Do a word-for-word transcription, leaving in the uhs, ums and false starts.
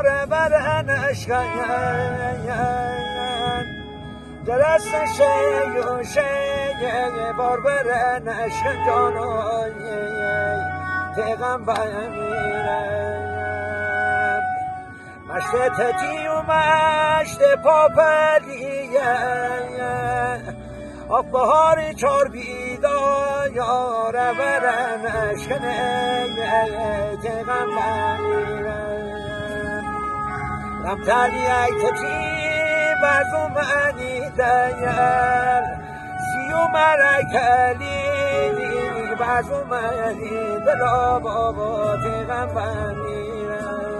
باره برن اشکن درست شیو شیه بار برن اشکن جانایی پیغمبر میرن مشت تتی و مشت پاپلیه آب بهار چار بیدا یاره برن اشکنه پیغمبر میرن رم تلی ای تتی برزو منی دیر سیو مرکلی برزو منی دلا بابا پیغمبر میرن